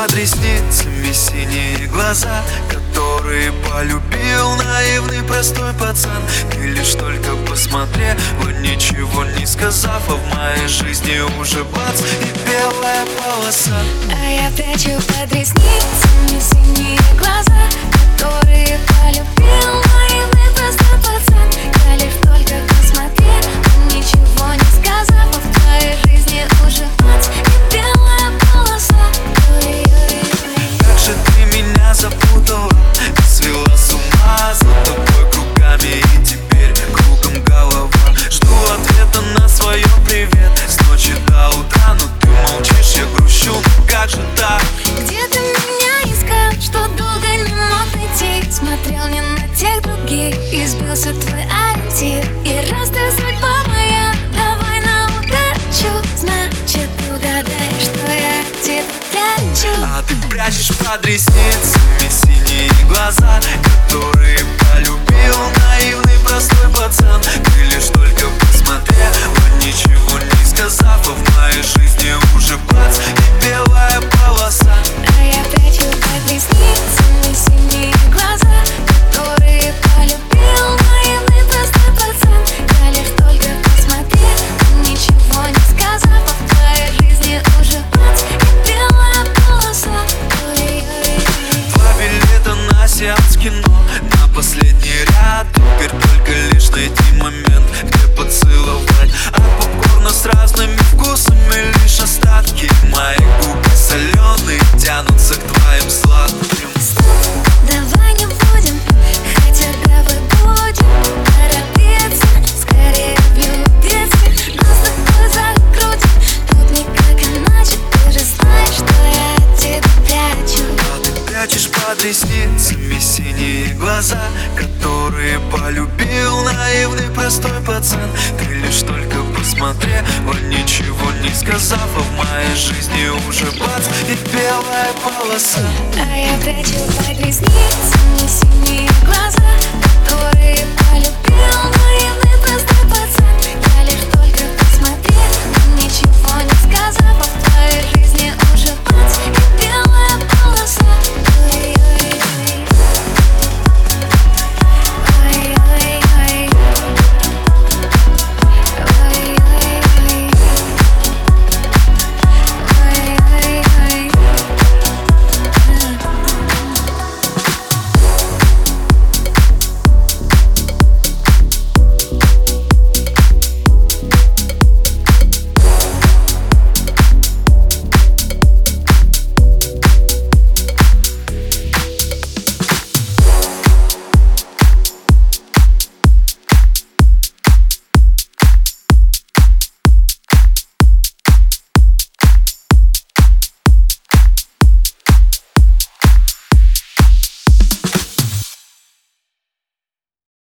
под ресницами синие глаза, которые полюбил наивный простой пацан. Ты лишь только посмотрела, ничего не сказав, а в моей жизни уже бац и белая полоса. А я прячу под ресницами синие глаза, которые полюбил наивный простой пацан. Я лишь только посмотрела, ничего не сказав, а в твоей жизни уже бац и белая полоса. Как же ты меня запутала, свела с ума, за тобой кругами и теперь кругом голова. Жду ответа на свое привет с ночи до утра, но ты молчишь, я грущу, как же так? Где ты меня искал, что долго не мог найти? Смотрел не на тех других, и сбился твой ориентир. И раз ты судьба моя, давай на удачу. Значит, угадай, что я где-то прячу. А ты прячешь под ресницами синие глаза, которые полюбил наивный простой пацан. Ты лишь только посмотрела, ничего не сказав, а в моей жизни уже бац и белая полоса. А я прячу под ресницами синие глаза, которые полюбил наивный простой пацан. Я лишь только посмотрела, ничего не сказав, а в твоей жизни уже бац и белая полоса. Два билета на сеанс кино, на последний ряд. Теперь только лишь найти момент, где поцеловать. От попкорна с разными вкусами лишь остатки. Мои губы соленые тянутся к твоим сладким. Стоп, давай не будем, хотя давай будем торопиться, скорее влюбиться. Нас с тобой закрутим, тут никак иначе. Ты же знаешь, что я от тебя прячу. А ты прячешь под ресницами синие глаза, которые полюбил наивный простой пацан. Ты лишь только посмотрела, ничего не сказав, а в моей жизни уже бац и белая полоса. А я прячу под ресницами синие глаза, которые полюбил наивный простой пацан. Я лишь только посмотрела, ничего не сказав, а